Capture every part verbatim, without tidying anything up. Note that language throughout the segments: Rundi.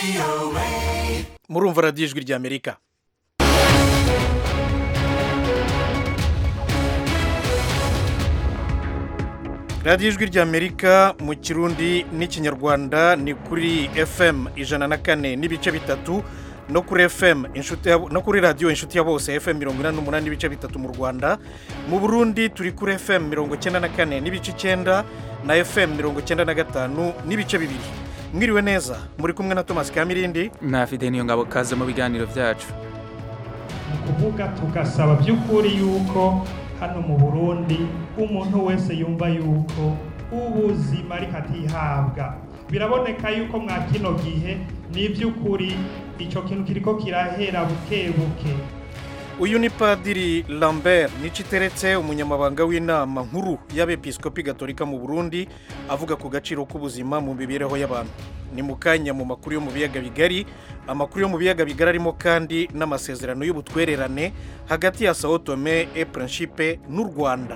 murumva radiyo ijwi ry'Amerika. radiyo ijwi ry'Amerika mu kirundi n'ikinyarwanda ni kuri F M ijana na kane n'ibice bitatu no kuri F M inshuti no kuri radiyo inshuti ya bose F M mirongo inani n'umunani n'ibice bitatu mu Rwanda. Mu Burundi turi kuri F M mirongo icyenda na kane n'ibice icyenda na F M mirongo icyenda na gatanu n'ibice bibiri. Mwiriwe neza, muri kumwe na Thomas Kamirindi na Fide niyo ngabo kaze mu biganiro byacu. Kuvuga tugasaba by'ukuri yuko hano mu Burundi umuntu wese yumva yuko ubuzima ari katihabwa. Biraboneka yuko mwa kino gihe ni by'ukuri icyo kintu kiriko kirahera buke buke. Uyu ni Padiri Lambert Niciteretse, umunyamabanga w'inama nkuru y'abepiskopi gatolika mu Burundi, avuga ku gaciro k'ubuzima mu mibereho y'abantu. Ni mukanya mu makuru yo mu biyaga bigari, amakuru yo mu biyaga bigari arimo kandi n'amasezerano y'ubutwererane hagati ya Sao Tome et Principe n'u Rwanda.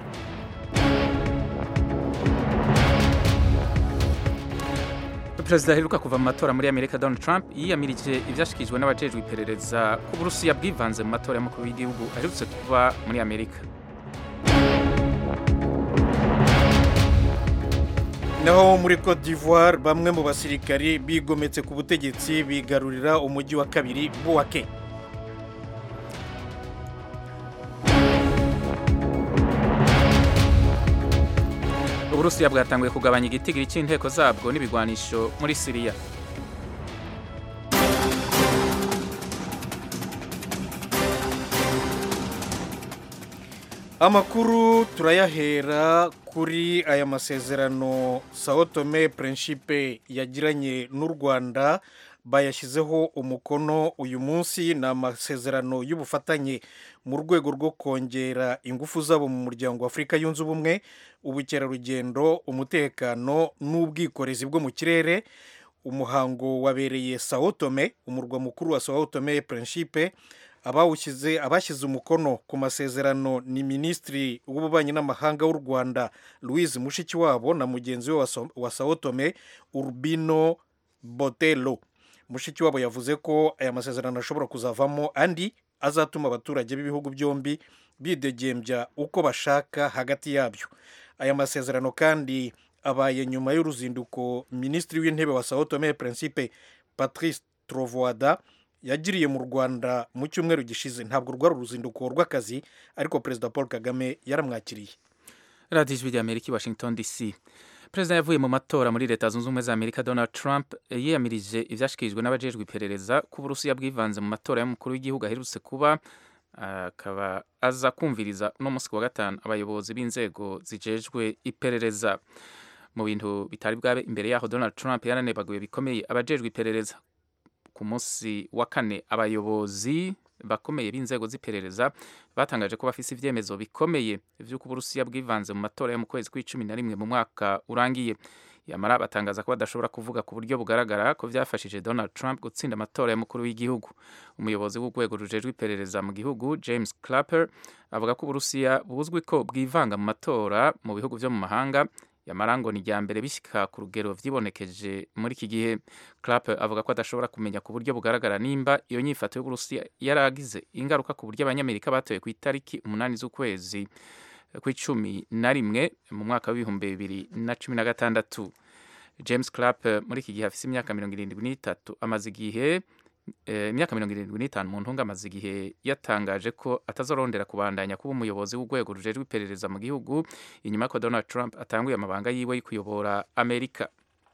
Perezida aheruka kuva mu matora muri Amerika Donald Trump yiyamirije ivyashikijwe n'abajejwe iperereza ku Burusiya bwivanze mu matora y'umukuru w'igihugu aherutse kuva muri Amerika. Naho muri Cote d'Ivoire bamwe mu basirikari bigometse ku butegetsi bigarurira umujyi wa kabiri Bouaké. Uburusiya bwatanguye kugabanya igitigiri cy'inteko zabwo n'ibigwanisho muri Syria. Amakuru turayahera kuri aya masezerano Sao Tome Principe yagiranye n'u Rwanda, bayashyizeho umukono uyu munsi. Ni amasezerano y'ubufatanye mu rwego rwo kongera ingufu zabo mu muryango wa Afurika yunze ubumwe, ubukerarugendo, umutekano n'ubwikorezi bwo mu kirere. Umuhango wabereye Sao Tome, umurwa mukuru wa Sao Tome Principe. Abawushyize abashyize umukono ku masezerano ni Minisitiri w'ububanyi n'amahanga w'u Rwanda Louise Mushikiwabo na mugenzi we wa Sao Tome Urbino Botelo. Mushikiwabo yavuze ko aya masezerano ashobora kuzavamo andi azatuma abaturage b'ibihugu byombi bidegembya uko bashaka hagati yabyo. Aya masezerano kandi abaye nyuma y'uruzinduko Minisitiri w'intebe wa Sao Tome Principe Patrice Trovoada yagiriye mu Rwanda mu cyumweru gishize. Ntabwo rwari uruzinduko rw'akazi, ariko Perezida Paul Kagame yaramwakiriye. Radio Ijwi ry'Amerika, Washington D C. Perezida yavuye mu matora muri Leta Zunze Ubumwe za Amerika Donald Trump yiyamirije ivyashikijwe n'abajejwe iperereza ku Burusiya bwivanze mu matora y'umukuru w'igihugu aherutse kuba, akaba aza kumviriza no musi wa gatanu abayobozi b'inzego zijejwe iperereza. Mu bintu bitari bwabe imbere yaho, Donald Trump yaranebaguye bikomeye abajejwe iperereza. Ku munsi wa kane abayobozi bakomeye b'inzego z'iperereza batangaje ko bafise ivyemezo bikomeye vy'uko Uburusiya bwivanze mu matora yo mu kwezi kw'icumi na rimwe mu mwaka urangiye. Yamara batangaza ko badashobora kuvuga ku buryo bugaragara ko vyafashije Donald Trump gutsinda amatora y'umukuru w'igihugu. Umuyobozi w'urwego rujejwe iperereza mu gihugu James Clapper avuga ko Uburusiya buzwi ko bwivanga mu matora mu bihugu vyo mu mahanga, yamara ngo ni rya mbere bishika ku rugero vyibonekeje muri iki gihe. Clapper avuga ko adashobora kumenya ku buryo bugaragara nimba iyo nyifato y'Uburusiya yaragize ingaruka ku buryo abanyamerika batoye ku itariki umunani z'ukwezi kw'icumi na rimwe mu mwaka w'ibihumbi bibiri na cumi na gatandatu. James Clapper muri iki gihe afise imyaka mirongo irindwi n'itatu, amaze igihe imyaka mirongo irindwi n'itanu mu ntunga, amaze igihe yatangaje ko atazorondera kubandanya kuba umuyobozi w'urwego rujejwe iperereza mu gihugu inyuma ko Donald Trump atanguye amabanga yiwe yo kuyobora Amerika.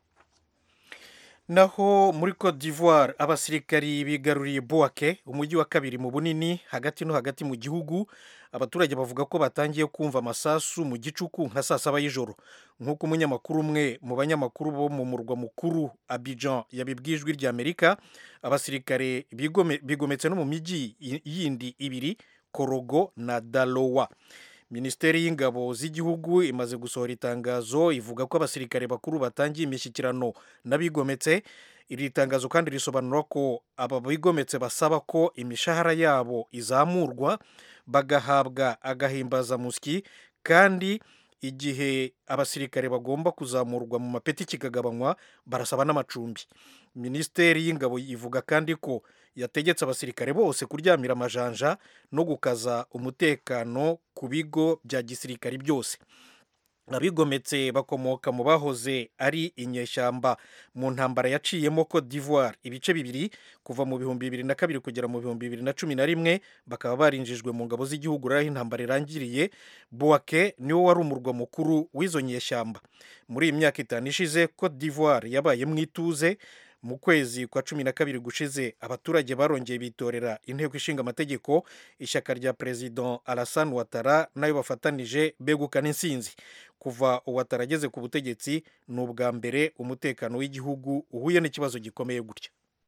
Naho muri Cote d'Ivoire abasirikari bigaruriye Bouaké, umujyi wa kabiri mu bunini hagati no hagati mu gihugu. Abaturage bavuga ko batangiye kumva amasasu mu gicuku nka saa saba y'ijoro, nk'uko umunyamakuru umwe mu banyamakuru bo mu murwa mukuru Abidjan yabibwiye Ijwi ry'Amerika. Abasirikare bigometse no mu mijyi yindi ibiri, Korogo na Dalowa. Minisiteri y'ingabo z'igihugu imaze gusohora itangazo ivuga ko abasirikare bakuru batangiye imishyikirano n'abigometse. Iri tangazo kandi risobanura ko aba bigometse basaba ko imishahara yabo izamurwa, bagahabwa agahimbazamusyi, kandi igihe abasirikare bagomba kuzamurwa mu mapeti kikagabanywa barasaba n'amacumbi. Minisiteri y'ingabo ivuga kandi ko yategetse abasirikare bose kuryamira amajanja no gukaza umutekano ku bigo bya gisirikare byose. Abigometse bakomoka mu bahoze ari inyeshyamba mu ntambara yaciyemo Cote d'Ivoire ibice bibiri kuva mu bihumbi bibiri na kabiri kugera mu bihumbi bibiri na cumi na rimwe, bakaba barinjijwe mu ngabo z'igihugu aho intambara irangiriye. Bouaké niwo wari umurwa mukuru w'izo nyeshyamba. Muri iyi myaka itanu ishize Cote d'Ivoire yabaye mu ituze. Mu kwezi kwa cumi na kabiri gushize abaturage barongeye bitorera inteko ishinga amategeko, ishyaka rya President Alassane Ouattara nayo bafatanije begukana insinzi. Kuva Ouattara ageze ku butegetsi ni ubwa mbere umutekano w'igihugu uhuye n'ikibazo gikomeye gutya.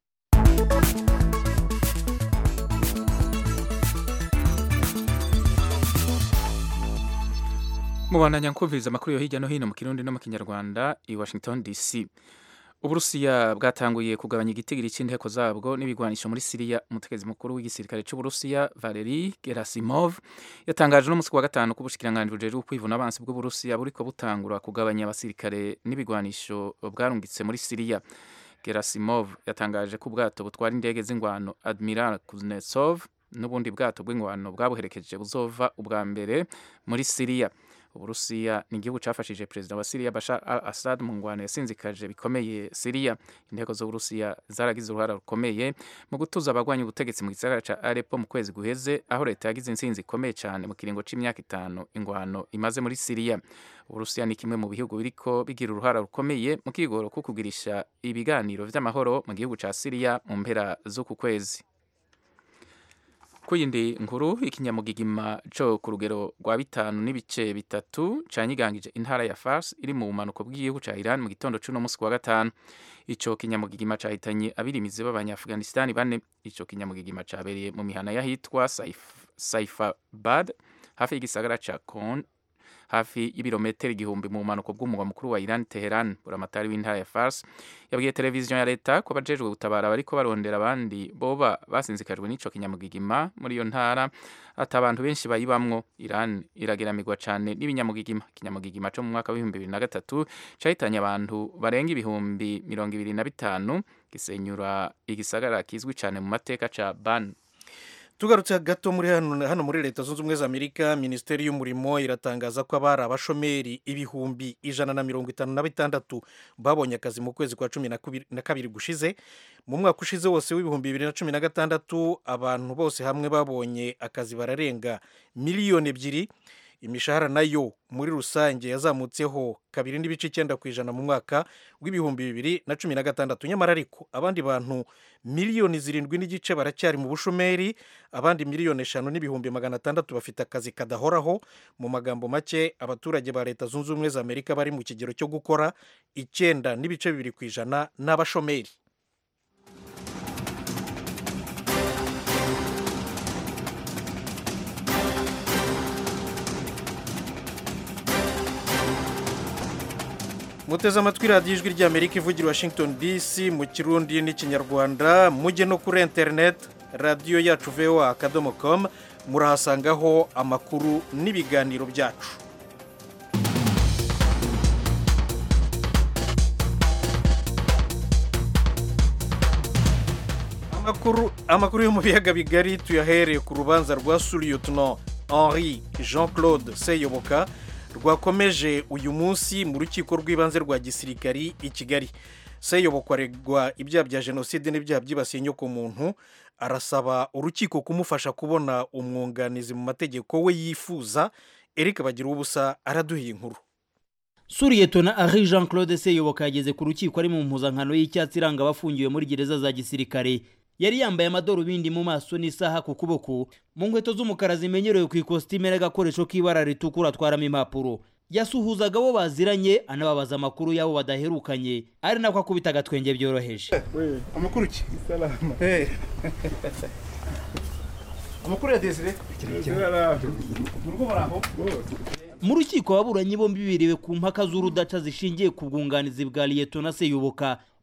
Mubandanya kumviriza amakuru yo hirya no hino mu Kirundi no mu Kinyarwanda i Washington D C. Uburusiya bwatanguye kugabanya igitigiri c'inteko zabwo n'ibigwanisho muri Syria. Umutegetsi mukuru w'igisirikare c'Uburusiya Valery Gerasimov yatangaje no musi wa gatanu ko ubushikiranganje bujejwe kwivuna abansi bw'Uburusiya buriko butangura kugabanya abasirikare n'ibigwanisho bwarungitse muri Syria. Gerasimov yatangaje ko ubwato butwara indege z'ingwano Admiral Kuznetsov n'ubundi bwato bw'ingwano bwabuherekeje buzova ubwa mbere muri Syria. Uburusiya ni igihugu cafashije perezida wa Syria Bashar al-Assad mu ngwano yasinzikaje bikomeye Syria. Inteko z'Uburusiya zaragize uruhara rukomeye mu gutuza abagwanya ubutegetsi mu gisagara ca Aleppo mu kwezi guheze, aho leta yagize insinzi ikomeye cyane mu kiringo c'imyaka itanu ingwano imaze muri Syria. Uburusiya ni kimwe mu bihugu biriko bigira uruhara rukomeye mu kigoro ko kugirisha ibiganiro vy'amahoro mu gihugu ca Syria mu mpera z'uku kwezi. Kuyindi nkuru, ikinyamugigima co ku rugero rwa bitanu n'ibice bitatu canyigangije intara ya Fars iri mu bumanuko bw'igihugu ca Iran mu gitondo c'uno musi wa gatanu. Ico kinyamugigima cahitanye abirimizi b'Abanyafghanistan bane. Ico kinyamugigima cabereye mu mihana yahitwa Saif, Saifabad hafi y'igisagara ca Kon, hafi y'ibirometero igihumbi mu bumanuko bw'umugwa mukuru wa Iran Teheran. Buramatari w'intara ya Fars yabwiye televiziyo ya leta ko abajejwe gutabara bariko barondera abandi boba basinzikajwe n'ico kinyamugigima muri iyo ntara, ati abantu benshi bayibamwo. Iran irageramirwa cane n'ibinyamugigima. Ikinyamugigima co mu mwaka w'ibihumbi bibiri na gatatu cahitanye abantu barenga ibihumbi mirongo ibiri na bitanu, gisenyura igisagara kizwi cane mu mateka ca Ban. Tugarutse gato muri hano, hano muri Leta Zunze Ubumwe za Amerika, Minisiteri y'Umurimo iratangaza ko abari abashomeri ibihumbi ijana na mirongo itanu na bitandatu babonye akazi mu kwezi kwa cumi na kabiri gushize. Mu mwaka ushize wose w'ibihumbi bibiri na cumi na gatandatu abantu bose hamwe babonye akazi bararenga miliyoni ebyiri. Imishahara nayo muri rusange yazamutseho kabiri n'ibice icyenda ku ijana mu mwaka w'ibihumbi bibiri na cumi na gatandatu. Nyamara ariko abandi bantu miliyoni zirindwi n'igice baracyari mu bushomeri, abandi miliyoni eshanu n'ibihumbi magana atandatu bafite akazi kadahoraho. Mu magambo make, abaturage ba Leta Zunze Ubumwe za Amerika bari mu kigero cyo gukora icyenda n'ibice bibiri ku ijana n'abashomeri. Muteze amatwi radiyo ijwi ry'Amerika ivugira Washington D C mu Kirundi n'Ikinyarwanda. Mujye no kuri internet radiyo yacu v o a akadomo com, murahasangaho amakuru n'ibiganiro byacu. Amakuru amakuru yo mu biyaga bigari tuyahereye ku rubanza rwa Lieutenant Henri Jean Claude Seyoboka rwakomeje uyu munsi mu rukiko rw'ibanze rwa gisirikari i Kigali. Seyoboka aregwa ibyaha bya jenoside n'ibyaha byibasiye inyokomuntu. Arasaba urukiko kumufasha kubona umwunganizi mu mategeko we yifuza. Eric Bagiruwubusa araduhiye inkuru. Lieutenant Henri Jean Claude Seyoboka yageze ku rukiko ari mu mpuzankano y'icyatsi iranga abafungiwe muri gereza za gisirikare. Yari yambaye amadorubindi mu maso n'isaha ku kuboko, mu nkweto z'umukara zimenyerewe ku ikositime n'agakoresho k'ibara ritukura atwaramo impapuro. Yasuhuzaga abo baziranye anababaza amakuru yabo badaherukanye, ari nako akubita agatwenge byoroheje. Amakuru ki? Salama. Eh. Amakuru ya Desire? Murugo baraho? Mu rukiko ababuranyi bombi biriwe ku mpaka z'urudaca zishingiye ku bwunganizi bwa Lieutenant Seyoboka.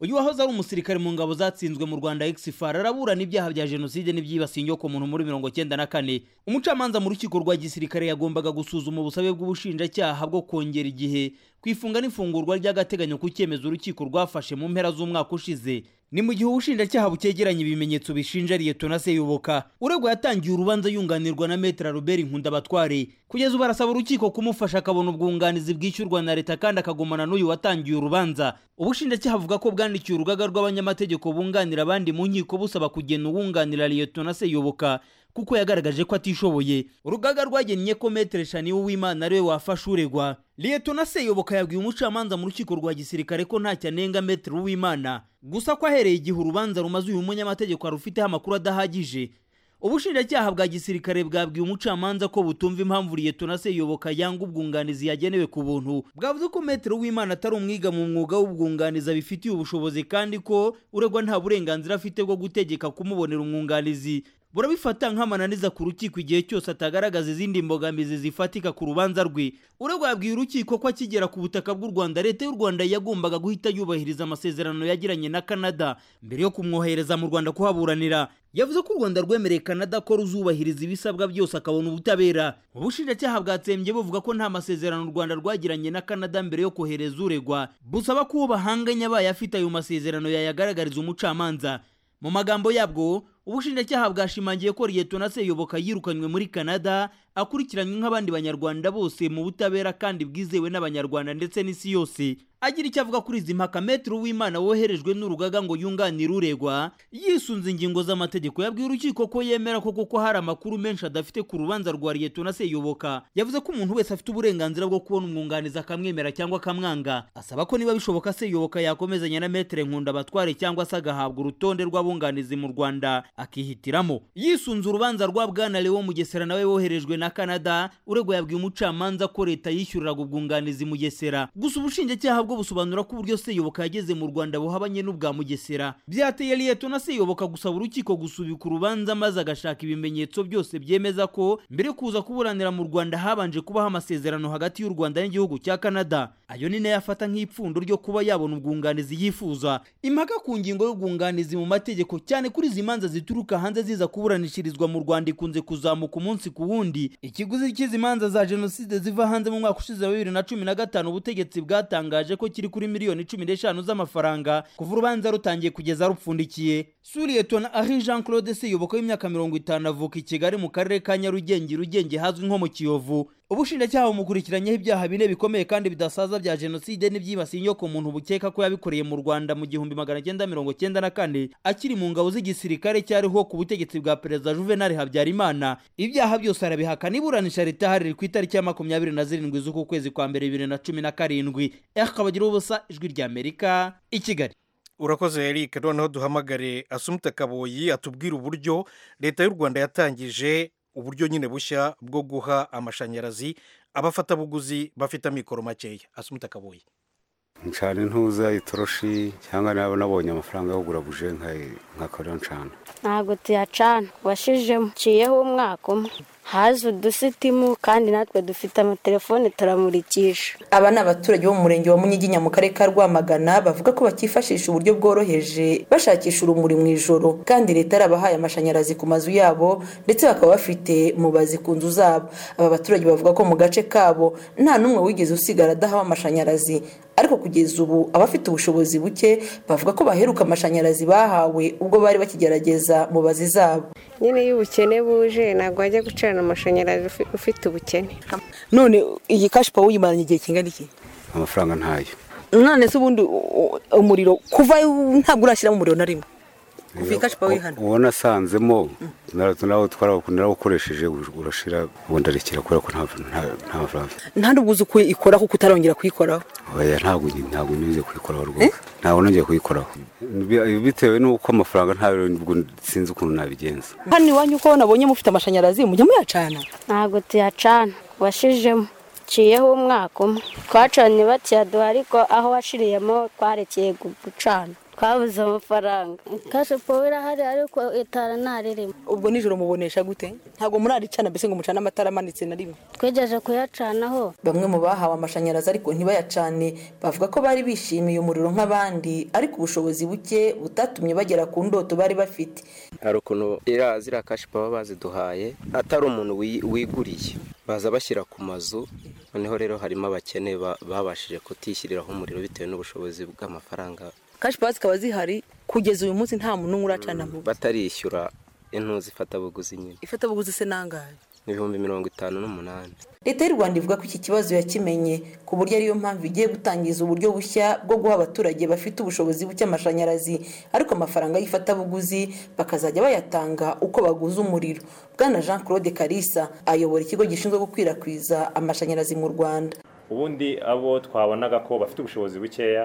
uyu wahoze ari umusirikare mu ngabo zatsinzwe mu Rwanda Exfar araburana ibyaha bya jenoside n'ibyibasiye inyoko muntu muri mirongo cyenda na kane. Umucamanza mu rukiko rwa gisirikare yagombaga gusuzuma ubusabe bw'ubushinjacyaha bwo kongera igihe kwifunga n'ifungurwa ry'agateganyo ku cyemezo urukiko rwafashe mu mpera z'umwaka ushize. Ni mu gihe ubushinjacyaha bukegeranye ibimenyetso bishinja Liyetona Seyoboka. Uregwa yatangiye urubanza yunganirwa na Maître Robert Nkundabatware. Kugeza ubu arasaba urukiko kumufasha akabona ubwunganizi bwishyurwa na leta kandi akagumana n'uyu watangiye urubanza. Ubushinjacyaha buvuga ko bwandikiye urugaga rw'abanyamategeko bunganira abandi mu nkiko busaba kugena uwunganira Liyetona Seyoboka kuko yagaragaje ko atishoboye. Urugaga rwagennye ko Maître Shani Uwimana ariwe wafashe uregwa. Liyetona Seyoboka yabwiye umucamanza mu rukiko rwa gisirikare ko ntacyo anenga Maître Uwimana, gusa ko ahereye igihe urubanza rumaze uyu munyamategeko arufiteho amakuru adahagije. Ubushinjacyaha bwa gisirikare bwabwiye umucamanza ko butumva impamvu Liyetona Seyoboka yanga ubwunganizi yagenewe ku buntu. Bwavuze ko Maître Uwimana atari umwiga mu mwuga w'ubwunganizi abifitiye ubushobozi kandi ko uregwa nta burenganzira afite bwo gutegeka kumubonera umwunganizi. Burabifata nk'amananiza ku rukiko igihe cyose atagaragaza izindi mbogamizi zifatika ku rubanza rwe. Uregwa yabwiye urukiko ko akigera ku butaka bw'u Rwanda leta y'u Rwanda yagombaga guhita yubahiriza amasezerano yagiranye na Canada mbere yo kumwohereza mu Rwanda kuhaburanira. Yavuze ko u Rwanda rwemereye Canada ko ruzubahiriza ibisabwa byose akabona ubutabera. Ubushinjacyaha bwatsembye buvuga ko nta masezerano u Rwanda rwagiranye na Canada mbere yo kohereza uregwa, busaba ko bahanganya abaye afite ayo masezerano yayagaragariza umucamanza. Mu magambo yabwo ubushinjacyaha bwashimangiye ko Liyetona Seyoboka yirukanywe muri Canada akurikiranywe nk'abandi banyarwanda bose mu butabera kandi bwizewe n'abanyarwanda ndetse n'isi yose. Agira icyo avuga kuri izi mpaka, Maître Uwimana woherejwe n'urugaga ngo yunganire uregwa yisunze ingingo z'amategeko yabwiye urukiko ko yemera ko kuko hari amakuru menshi adafite ku rubanza rwa Liyetona Seyoboka. Yavuze ko umuntu wese afite uburenganzira bwo kubona umwunganizi akamwemera cyangwa akamwanga. Asaba ko niba bishoboka Seyoboka yakomezanya na Maître Nkundabatware cyangwa se agahabwa urutonde rw'abunganizi mu Rwanda akihitiramo. Yisunze urubanza rwa Bwana Leo Mugesera nawe woherejwe na Canada, uregwa yabwiye umucamanza ko leta yishyuriraga ubwunganizi Mugesera. Gusa ubushinjacyaha bwo busobanura ko uburyo Seyoboka yageze mu Rwanda buhabanye n'ubwa Mugesera. Byateye Liyetona Seyoboka gusaba urukiko gusubika urubanza maze agashaka ibimenyetso byose byemeza ko mbere yo kuza kuburanira mu Rwanda habanje kubaho amasezerano hagati y'u Rwanda n'igihugu cya Canada. Ayo ni nayo afata nk'ipfundo ryo kuba yabona ubwunganizi yifuza. Impaka ku ngingo y'ubwunganizi mu mategeko cyane kuri izi manza zituruka hanze ziza kuburanishirizwa mu Rwanda ikunze kuzamuka umunsi ku wundi. Ikiguzi cy'izi manza za jenoside ziva hanze mu mwaka ushize wa bibiri na cumi na gatanu ubutegetsi bwatangaje ko kiri kuri miliyoni cumi n'eshanu z'amafaranga kuva urubanza rutangiye kugeza rupfundikiye. Liyetona Jean Claude Seyoboka w'imyaka mirongo itanu avuka i Kigali mu karere ka Nyarugenge Rugenge hazwi nko mu Kiyovu. Ubushinjacyaha bumukurikiranyeho ibyaha bine bikomeye kandi bidasaza bya jenoside n'ibyibasiye inyoko muntu bukeka ko yabikoreye mu Rwanda mu gihumbi magana cyenda mirongo cyenda na kane akiri mu ngabo z'igisirikare cyariho ku butegetsi bwa Perezida Juvenal Habyarimana. Ibyaha byose arabihakana. Iburanisha ritahari ku itariki ya makumyabiri na zirindwi z'uku kwezi kwa mbere bibiri na cumi na karindwi. Akabagira ubusa ijwi rya Amerika i Kigali. Urakoze Eric. Noneho duhamagare Assumpta Kaboyi atubwira uburyo leta y'u Rwanda yatangije uburyo nyine bushya bwo guha amashanyarazi abafatabuguzi bafite amikoro makeya. Assumpta Kaboyi. Ncana ntuza itoroshi cyangwa nabo nabonye amafaranga yo kugura buje nkakora ncana. Ntago tuyacana washijemo ciyeho umwaka umwe haza udusitimu kandi natwe dufite amatelefone turamurikisha. Aba ni abaturage bo mu murenge wa Munyiginya mu karere ka Rwamagana bavuga ko bakifashisha uburyo bworoheje bashakisha urumuri mu ijoro kandi leta yarabahaye amashanyarazi ku mazu yabo ndetse bakaba bafite mubazi ku nzu zabo. Aba baturage bavuga ko mu gace kabo nta numwe wigeze usigara adahawe amashanyarazi, ariko kugeza ubu abafite ubushobozi buke bavuga ko baheruka amashanyarazi bahawe ubwo bari bakigerageza mubazi zabo. Nyine y'ubukene buje nagwa ajya gucana amashanyarazi ufite ubukene. None iyi cash power uyimaranye igihe kingana iki? Amafaranga ntayo. None se ubundi umuriro kuva ntabwo urashyira mu muriro na rimwe. Ufika cash power hano. Ubona sanzemo nawe twarakundira gukoresheje urashira wondarekera kora ko nta nta mafaranga. Nta ndubuze uko ikora kuko utarongera kuyikoraho. Oya ntabwo ntabwo nize kuyikoraho rwose. Ntabwo nongeye kuyikoraho. Bitewe nuko amafaranga ntayo sinzi ukuntu nabigenza. Hano iwanyu uko nabonye mufite amashanyarazi mujya muyacana? Ntago tuyacana washijemo ciyeho umwaka umwe twacanye batiyaduha ariko aho washiriyemo twarekeye gucana. twabuze amafaranga kashe power irahari ariko itara ntaririmo. Ubwo nijoro mubonesha gute? Ntago muraricana mbese ngo mucana amatara amanitse na rimwe? Twegeje kuyacanaho. Bamwe mu bahawe amashanyarazi ariko ntibayacane bavuga ko bari bishimiye umuriro nk'abandi ariko ubushobozi buke butatumye bagera ku ndoto bari bafite. Hari ukuntu irazira cash power baziduhaye atari umuntu wiguriye baza bashyira ku mazu, noneho rero harimo abakene babashije kutishyiriraho umuriro bitewe n'ubushobozi bw'amafaranga. Cash power zikaba zihari kugeza uyu munsi nta muntu uracana mu batarishyura intuzi ifata buguzi nyine. Ifata buguzi se nangahe? Ibihumbi mirongo itanu n'umunani. Leta y'u Rwanda ivuga ko iki kibazo yakimenye ku buryo ariyo mpamvu igiye gutangiza uburyo bushya bwo guha abaturage bafite ubushobozi buke amashanyarazi ariko amafaranga y'ifata buguzi bakazajya bayatanga uko baguza umuriro. Bwana Jean Claude Kalisa ayobora ikigo gishinzwe gukwirakwiza amashanyarazi mu Rwanda. Ubundi abo twabonaga ko bafite ubushobozi bukeya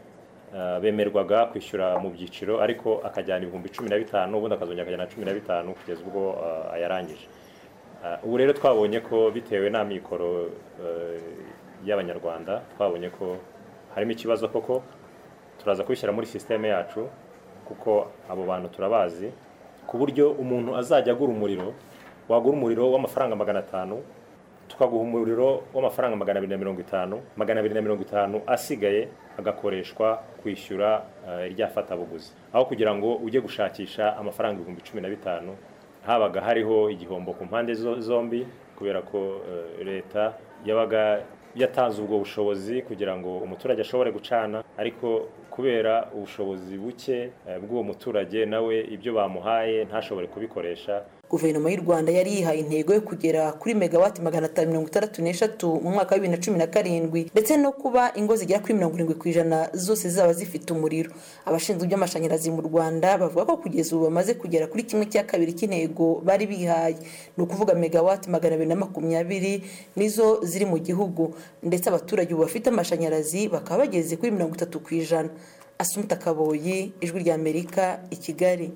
Uh, bemerwaga kwishyura mu byiciro ariko akajyana ibihumbi cumi na bitanu ubundi akazongera akajyana cumi na bitanu kugeza ubwo uh, ayarangije. Uh, ubu rero twabonye ko bitewe n'amikoro uh, y'abanyarwanda twabonye ko harimo ikibazo koko turaza kubishyira muri systeme yacu kuko abo bantu turabazi ku buryo umuntu azajya agura umuriro wagura umuriro w'amafaranga magana atanu tukaguha umuriro w'amafaranga magana abiri na mirongo itanu magana abiri na mirongo itanu asigaye agakoreshwa kwishyura uh, irya fata buguzi aho kugira ngo ujye gushakisha amafaranga ibihumbi cumi na bitanu. Habaga hariho igihombo ku mpande zombi kubera ko uh, leta yabaga yatanze ubwo bushobozi kugira ngo umuturage ashobore gucana ariko kubera ubushobozi buke uh, bw'uwo muturage nawe ibyo bamuhaye ntashobore kubikoresha. Guverinoma y'u Rwanda yari yihaye intego yo kugera kuri megawati magana atanu mirongo itandatu n'eshatu mu mwaka wa bibiri na cumi na karindwi ndetse no kuba ingo zigera kuri mirongo irindwi ku ijana zose zaba zifite umuriro. Abashinzwe iby'amashanyarazi mu Rwanda bavuga ko kugeza ubu bamaze kugera kuri kimwe cya kabiri cy'intego bari bihaye, ni ukuvuga megawati magana abiri na makumyabiri nizo ziri mu gihugu ndetse abaturage ubu bafite amashanyarazi bakaba bageze kuri mirongo itatu ku ijana. Asumta Kaboyi, Ijwi ry'Amerika, i Kigali.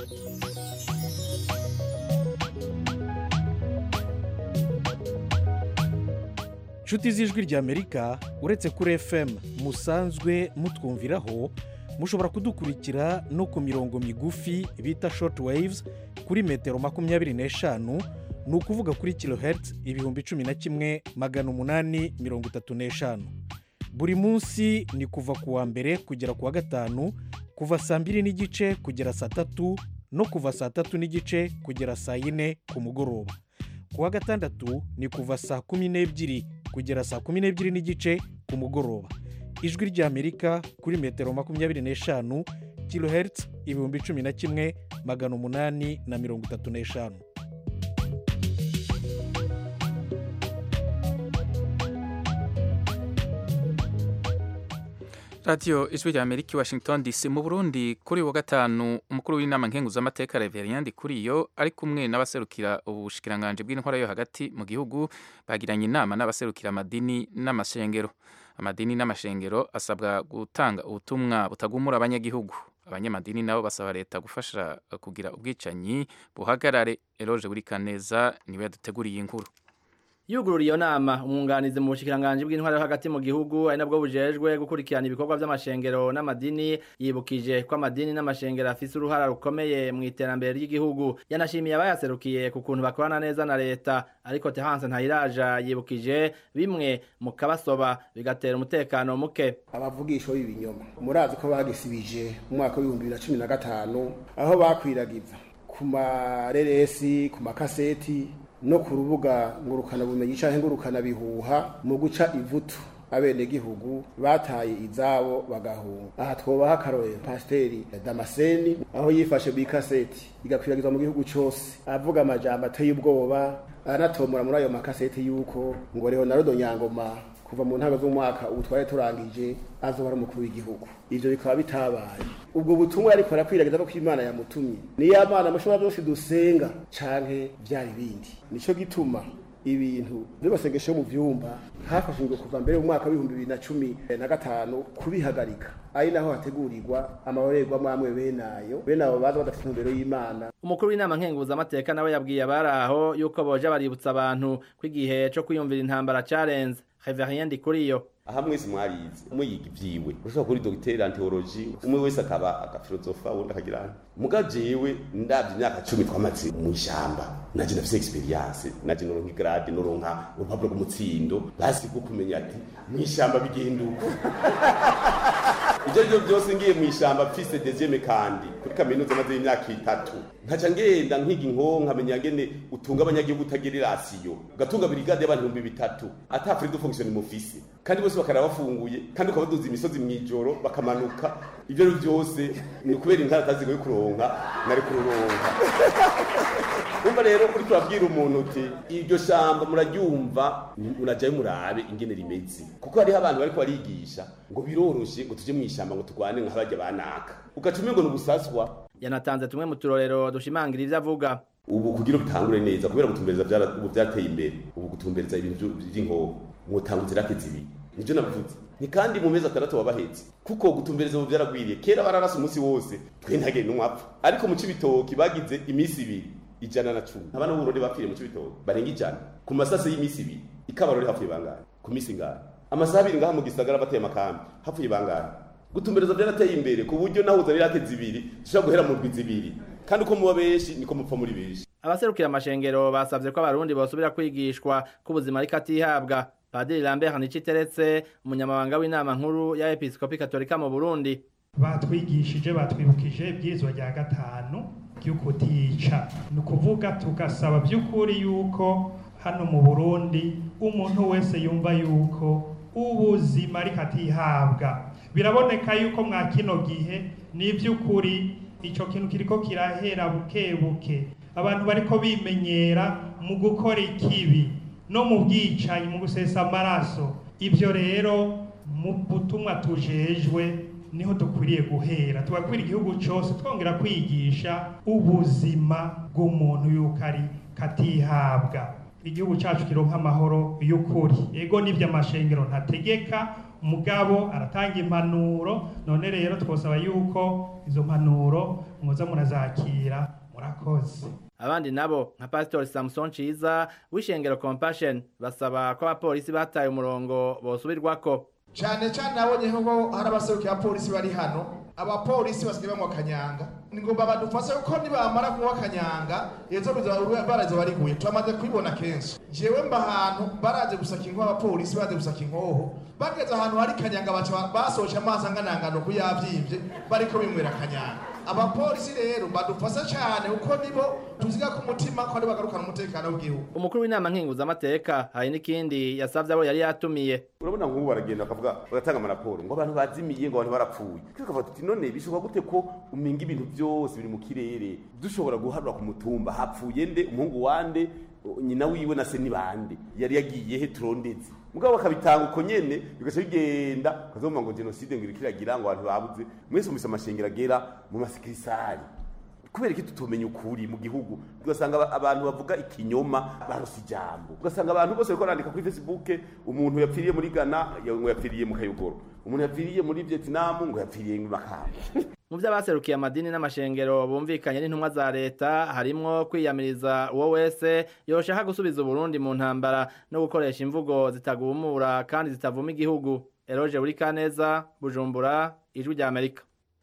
Inshuti z'Ijwi ry'Amerika uretse kuri F M musanzwe mutwumviraho mushobora kudukurikira no ku mirongo migufi bita short waves kuri metero makumyabiri n'eshanu ni ukuvuga kuri kilohertz ibihumbi cumi na kimwe magana umunani mirongo itatu n'eshanu. Buri munsi ni kuva ku wa mbere kugera ku wa gatanu kuva saa mbiri n'igice kugera saa tatu no kuva saa tatu n'igice kugera saa yine ku mugoroba. Ku wa gatandatu ni kuva saa kumi n'ebyiri kugera saa kumi n'ebyiri n'igice ku mugoroba. Ijwi ry'Amerika kuri metero makumyabiri n'eshanu kilohertz ibihumbi cumi na kimwe magana umunani na mirongo itatu n'eshanu. Radio Ijwi ry'Amerika, Washington D C. Mu Burundi kuri wa gatanu umukuru w'inama nkenguzamateka Reverien Ndikuriyo ari kumwe n'abaserukira ubushikiranganje bw'intwara yo hagati mu gihugu bagiranye inama n'abaserukira amadini n'amashengero. Amadini n'amashengero asabwa gutanga ubutumwa butagumura abanyagihugu. Abanyamadini nabo basaba leta gufasha kugira ubwicanyi buhagarare. Eloge Burikaneza niwe yaduteguriye inkuru. Yugurura iyo nama umwunganizi mu bushikiranganje bw'intwara yo hagati mu gihugu ari nabwo bujejwe gukurikirana ibikorwa by'amashengero n'amadini yibukije ko amadini n'amashengero afise uruhara rukomeye mu iterambere ry'igihugu. Yanashimiye abayaserukiye ku kuntu bakorana neza na leta ariko Terence Ntayiraja yibukije bimwe mu kabasoba bigatera umutekano muke. Abavugisho b'ibinyoma murazi ko bagisibije mu mwaka wa bibiri na cumi na gatanu aho bakwiragiza ku mareresi ku makaseti no ku rubuga ngurukana bumenyi canke ngurukana bihuha mu guca ivutu abene gihugu bataye izabo bagahunga. Aha twobaha akarorero Pasiteri Damascene aho yifashe bikaseti igakwiragiza mu gihugu cyose avuga amajambo ateye ubwoba anatomora muri ayo makaseti yuko ngo Leonardo Nyangoma kuva mu ntango z'umwaka ubutware turangije azoba ari umukuru w'igihugu. Ivyo bikaba bitabaye. Ubwo butumwa ariko arakwiragiza ko Imana yamutumye niyo Imana mushobora byose dusenga canke byari bindi. Nico gituma ibintu bibasengesho mu vyumba hafashijwe kuva mbere mu mwaka wa bibiri na cumi na gatanu kubihagarika ari naho hategurirwa amahorerwa mwamwe benayo benabo baza badafite intumbero y'Imana. Umukuru w'inama nkenguza amateka nawe yabwiye abaraho yuko boje baributsa abantu kwigihe cyo kwiyumvira intambara carenze. Reverien Ndikuriyo aha mwese mwarize umwe yiga ivyiwe ushobora kuri docteur en théologie umwe wese akaba akafilosofa wundi akagira muga jewe ndavye imyaka cumi twamaze mu ishamba naje nafise experience naje noronka grade noronka urupapuro rw'umutsindo basi bwo kumenya ati mu ishamba bigenda uko ivyo ryo byose ngiye mu ishamba mfise deuxième kandi kuri kaminuza maze imyaka itatu nkaca ngenda nkiga inkonka nkamenya ngene utunga abanyagihugu utagira rasiyo ugatunga brigade y'abantu ibihumbi bitatu ata free de fonction mufise kandi bose bakara bafunguye kandi ukabaduza imisozi mwijoro bakamanuka ivyo byose ni kubera intara tazigoye kuronka nari kuronka umva rero kuri turabwira umuntu uti iryo shamba muraryumva urajaye murabe ingene rimeze kuko hari abantu bariko barigisha ngo biroroshe ngo tuje mu ishamba ngo tugwane nka bajya banaka ugacume ngo nubusaswa yanatanze tumwe mu turorero dushimangira ivyo avuga ubu kugira ubutangure neza kubera gutumbereza byara ubu byateye imbere ubu gutumbereza ibintu by'inko mutanguze rakezi ibi nivyo navuze ni kandi mu mezi atandatu wabahetse kuko gutumbereza ubu byaragwiriye kera bararasa umunsi wose twe ntagere n'umwapfa ariko mu cibitoki bagize imisi ibiri ijana na cumi abana b'uburore bapfiriye mu cibitoki barenga ijana ku masase y'imisi ibiri ikabarore hapfuye bangahe ku misi ngana amasaha abiri ngaha mu gisagara bateye amakambi hapfuye bangahe gutumbereza byarateye imbere ku buryo nahuza birateze ibiri zishobora guhera mu ndwi zibiri kandi uko muba benshi niko mupfa muri benshi abaserukira amashengero basavye ko abarundi bosubira kwigishwa ko ubuzima ariko atihabwa Padiri Lambert Niciteretse umunyamabanga w'inama nkuru ya Episkopi Katolika mu Burundi batwigishije batwibukije ibyizwa rya gatanu ry'ukutica ni ukuvuga tugasaba by'ukuri yuko hano mu Burundi umuntu wese yumva yuko ubuzima ariko atihabwa biraboneka yuko mwa kino gihe ni iby'ukuri icyo kintu kiriko kirahera buke buke abantu bariko bimenyera mu gukora ikibi no mu bwicanyi mu gusesa amaraso ibyo rero mu butumwa tujejwe niho dukwiriye guhera tubakwira igihugu cyose twongera kwigisha ubuzima bw'umuntu yuko ari katihabwa igihugu cyacu kironka amahoro y'ukuri ego nibyo amashengero ntategeka mugabo aratanga impanuro none rero twosaba yuko izo mpanuro muza murazakira murakoze abandi nabo nka Pastor Samson Ciza w'ishengero Compassion basaba ko abapolisi bataye umurongo bosubirwako cyane cyane nabonye ko hari abaserukiye abapolisi bari hano abapolisi basigaye banywa kanyanga ni ngomba badufashe uko nibamara kunywa kanyanga yezo baraje bariguye twamaze kubibona kenshi jewe mba ahantu baraje gusaka inko abapolisi baraje gusaka inkoho bageze ahantu hari kanyanga baca basohoje amazi anganangano kuyavyimvye bariko bimwera kanyanga abapolisi rero badufasha cyane uko nibo tuziga ku mutima ko ari bagarukana umutekano w'igihugu umukuru w'inama nkinguza amateka hari n'ikindi yasavye abo yari yatumiye urabona nk'ubu baragenda bakavuga bagatanga amaraporo ngo abantu bazimiye ngo abantu barapfuye tukavuga tuti none bishoboka gute ko uminga ibintu byose biri mu kirere dushobora guharura ku mutumba hapfuye nde umuhungu wande nyina wiwe na se ni bande yari yagiye he turondeze mugabo bakabitanga uko nyene bigaca bigenda kazoma ngo genocide ngo irikiragira ngo abantu babuze mwese umisa amashengero agera mu masikirisari kubera iki tutomenya ukuri mu gihugu ugasanga abantu bavuga ikinyoma barose ijambo ugasanga abantu bose bariko barandika kuri Facebook umuntu yapfiriye muri Ghana ngo yapfiriye mu Kayogoro umuntu yapfiriye muri Vietnam ngo yapfiriye mu Makamba mu by'abaserukiye amadini n'amashengero bumvikanye n'intumwa za leta harimwo kwiyamiriza uwo wese yoshaka gusubiza Burundi mu ntambara no gukoresha imvugo zitagumura kandi zitavuma igihugu Eroge Urikaneza Bujumbura Ijwi rya Amerika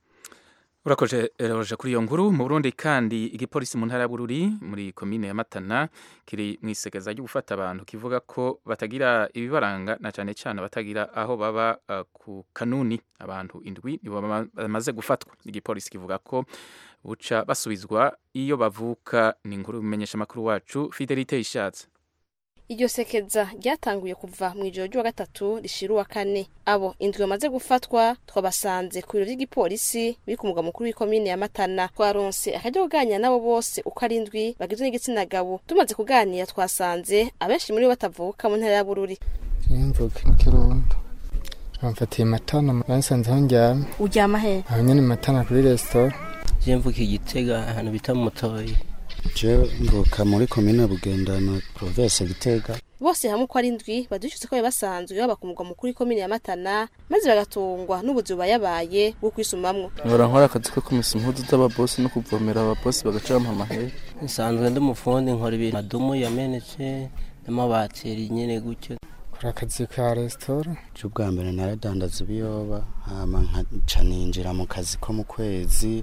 urakoje eroje kuri iyo nkuru mu Burundi kandi igipolisi mu ntara ya Bururi muri komine ya Matana kiri mwisegeza ryo gufata abantu kivuga ko batagira ibibaranga na cyane cyane batagira aho baba uh, ku kanuni abantu indwi nibo bamaze gufatwa igipolisi kivuga ko buca basubizwa iyo bavuka ni inkuru bimenyesha makuru wacu Fidelite Ishatse iryo sekeza ryatanguye kuva mu ijoro ryo gatatu rishiruwa kane abo indwi bamaze gufatwa twabasanze ku biro by'igipolisi biri ku mugwa mukuru w'ikomine ya Matana twaronse akajya kuganira nabo bose uko ari indwi bagizwe n'igitsina gabo tumaze kuganira twasanze abenshi muri bo batavuka mu ntara ya Bururi imvuka ikirundo bamfatiye Matana bansanze aho njyama uryama he aho nyene Matana kuri restaurant je mvuka igitega ahantu bita mu Mutoyi je mvuka muri komine Bugendana province Gitega bose hamwe ko ari indwi badushitse ko basanzwe baba ku mugwa mukuru w'ikomine ya Matana maze bagatungwa n'ubuzuba yabaye bwo kwisumamwo nkora nkora akazi ko kumisa impuzu z'ababosi no kuvomera ababosi bagacama amahere nsanzwe ndi mufundi nkora ibintu madumu ya menece n'amabateri nyene gutyo kora akazi ka resitora. Ubwa mbere naradandaza ibiyoba hama nkaca ninjira mu kazi ko mu kwezi.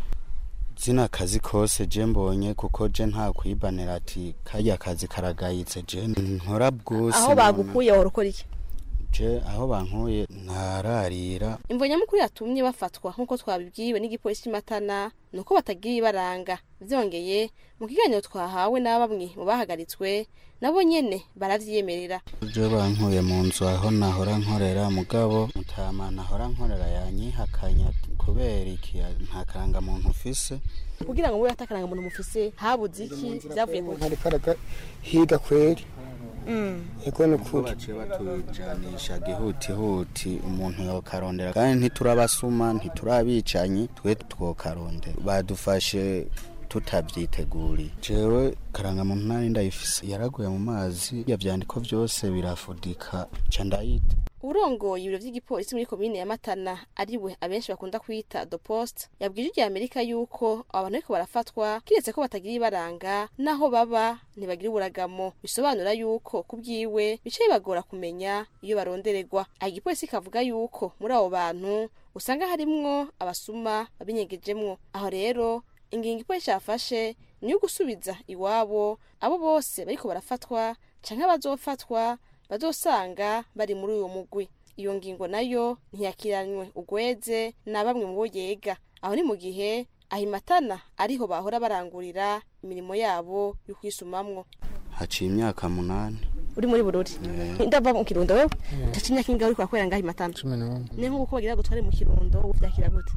Zina kazi kose je mbonye kuko je nta kwibanira ati kajya kazi karagayitse je nkora bwose. Aho bagukuye warukora iki? Je aho bankuye nararira. Imvo nyamukuru yatumye bafatwa nkuko twabibwiwe n'igipolisi cy'Imatana nuko batagira ibaranga. Vyongeye mu kiganiro twahawe na bamwe mu bahagaritswe nabo nyene baravyemerera. Je bankuye mu nzu aho nahora nkorera mugabo mutama nahora nkorera yanyihakanya kubera iki nta karanga muntu ufise. Kugira ngo mwe atakaranga muntu mufise habuze iki byavuye ku hari karaga higa kweri. Mm. Eko nukuri baciye batujanisha gihuti huti umuntu yokarondera kandi ntiturabasuma ntiturabicanyi twe twokarondera badufashe tutabyiteguri. Jewe karanga muntu nari ndayifise yaraguye mu mazi yavyandiko byose birafudika ca ndayita. Urongoye ibiro vy'igipolisi muri komine ya Matana ariwe abenshi bakunda kwita The Post yabwije rya Amerika yuko abantu ariko barafatwa kiretse ko batagira ibaranga naho baba ntibagira uburagamo bisobanura yuko kubwiwe bicaye bagora kumenya iyo barondererwa. Igipolisi kavuga yuko muri abo bantu usanga harimwo abasuma babinyegejemwo. Aho rero ingingo ipolisi yafashe ni gusubiza iwabo abo bose bariko barafatwa canke bazofatwa bazosanga bari muri uyo mugwi. Iyo ngingo nayo ntiyakiranywe ugweze na bamwe mu boyega. Aho ni mu gihe ahimatana ariho bahora barangurira imirimo yabo yo kwisumamwo. Haciye imyaka munani. Uri muri Bururi? Ndava mu Kirundo wewe? Tacinya kinga uri kwakwera ngaho imatana. cumi n'umwe. Ne nkuko bagira gutware mu Kirundo uvyakira gute?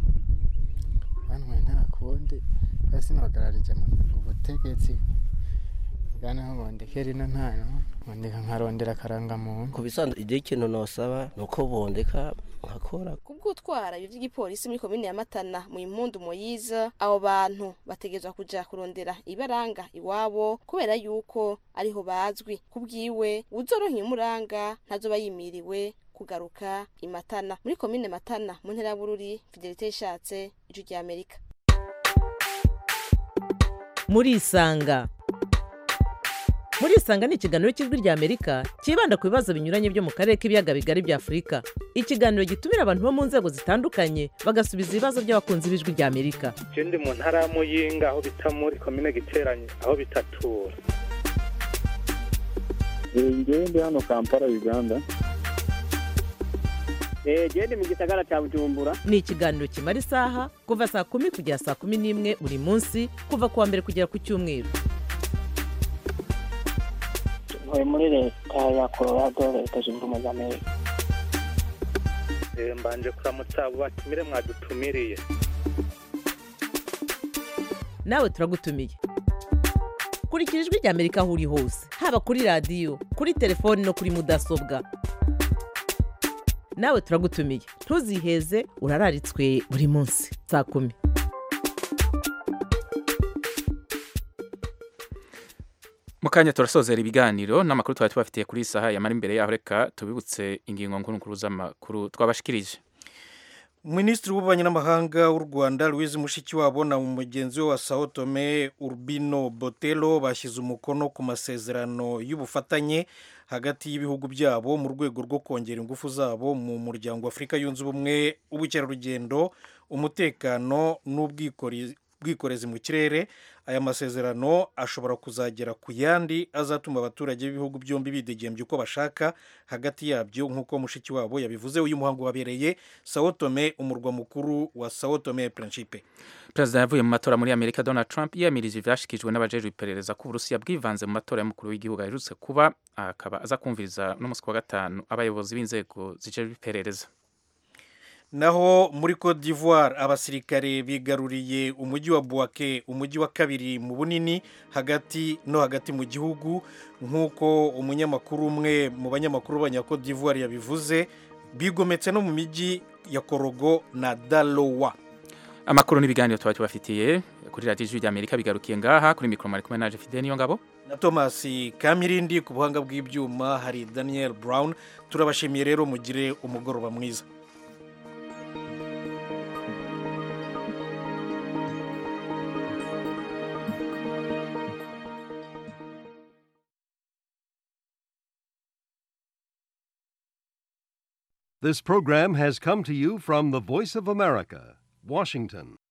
Bantu nta kundi basi nagararije mu butegetsi. Gana ho ndekeri no ntano. Ndeka nkarondera karanga muntu. Kubisanzwe ide ikintu nosaba nuko bondeka nkakora. Kubwutwara ibyo by'igipolisi muri komine ya Matana mu impundu Moyize abo bantu bategezwa kuja kurondera ibaranga iwabo kubera yuko ariho bazwi. Kubwiwe uzoronka imuranga ntazoba yimiriwe kugaruka imatana muri komine Matana mu ntera Bururi. Fidelite ishatse ijwi rya Amerika. Muri isanga Muri isanga ni ikiganiro cy'ijwi rya Amerika kibanda ku bibazo binyuranye byo mu karere k'ibiyaga bigari bya Afrika. Ikiganiro gitumira abantu bo mu nzego zitandukanye bagasubiza ibibazo by'abakunzi b'ijwi rya Amerika. Je ndi mu ntara ya Muyinga aho bita muri komine Giteranye aho bitatura. Ngewe ndi hano Kampala Uganda. Eh je ndi mu gisagara cya Bujumbura. Ni ikiganiro kimara isaha kuva saa kumi kugera saa kumi n'imwe buri munsi kuva kuwa mbere kugera ku cyumweru. Muri leta ya Colorado leta zunze ubumwe za Amerika. Eh mbanje kuramutsa abo batumire mwadutumiriye. Nawe turagutumiye. Kurikira ijwi rya Amerika aho uri hose haba kuri radio kuri telefone no kuri mudasobwa. Nawe turagutumiye ntuziheze urararitswe buri munsi saa kumi. Mukanya turasozera ibiganiro n'amakuru twari tubafitiye kuri saha ya mari imbere yaho reka tubibutse ingingo nkuru nkuru z'amakuru twabashikirije. Minisitiri w'ububanyi n'amahanga w'u Rwanda Louise Mushikiwabo na umugenzi we wa Sao Tome Urbino Botelo bashyize umukono ku masezerano y'ubufatanye hagati y'ibihugu byabo mu rwego rwo kongera ingufu zabo mu muryango wa Afurika yunze ubumwe, ubukerarugendo, umutekano n'ubwikorezi mu kirere. Aya masezerano ashobora kuzagera ku yandi azatuma abaturage b'ibihugu byombi bidegembya uko bashaka hagati yabyo nk'uko Mushikiwabo yabivuze. Uyu muhango wabereye Sao Tome, umurwa mukuru wa Sao Tome et Principe. Perezida yavuye mu matora muri Amerika Donald Trump yiyamirije ivyashikijwe n'abajejwe iperereza ku Burusiya bwivanze mu matora y'umukuru w'igihugu aherutse kuba, akaba aza kumviriza n'umunsi wa gatanu abayobozi b'inzego zijejwe iperereza. Naho muri Côte d'Ivoire abasirikare bigaruriye umujyi wa Bouaké, umujyi wa kabiri mu bunini hagati no hagati mu gihugu nk'uko umunyamakuru umwe mu banyamakuru b'abanya Côte d'Ivoire yabivuze. Bigometse no mu mijyi ya Korogo na Dalowa. Amakuru n'ibiganiro twari tubafitiye kuri radio y'Ijwi ry'Amerika bigarukiye ngaha. Kuri mikoro mari kumwe naje Fidel Niyongabo na Thomas Kamirindi, ku buhanga bw'ibyuma hari Daniel Brown. Turabashimiye rero, mugire umugoroba mwiza. This program has come to you from the Voice of America, Washington.